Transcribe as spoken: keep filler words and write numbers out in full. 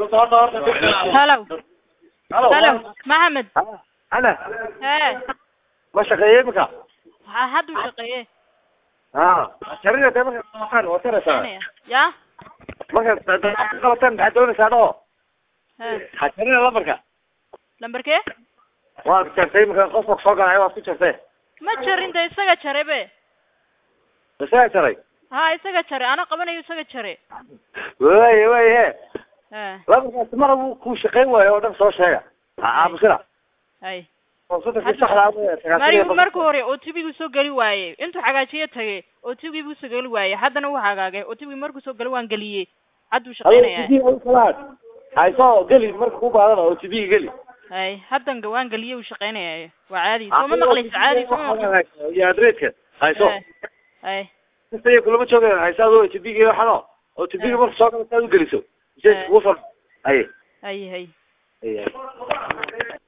هلو هلو محمد أنا ايه ما شقيه بك حد وشقيه اه شرينا تمام waxaan watara saa يا marka qalatan maxaa doonaysaa dhoo ها xatirina lambarka lambarkee waa jartay marka qofka soo galay waa ku jartay ma jarinta isaga jaray be isaga jaray ha isaga jaray ana qabanayo isaga jaray way way he ha lambarka mar uu ku shaqeyn waayo oo dhan soo sheega aabsira hay mari markuu hore oo tibigu soo gali waayay intuu xagaajiye tagay oo tibigu soo gali waayay haddana uu xagaagay oo tibigu markuu soo gali waan galiyay haddu shaqeynaya hay soo gali markuu baadana oo tibiga gali hay haddan waan galiyay uu shaqeynaya waa caadi soo ma maqlayso caadi soo ya adreedka hay soo hay inta kulama joogay hay soo tibiga iyo xano oo tibiga markuu soo gali saad u galiso jeed ugu fal hay hay hay hay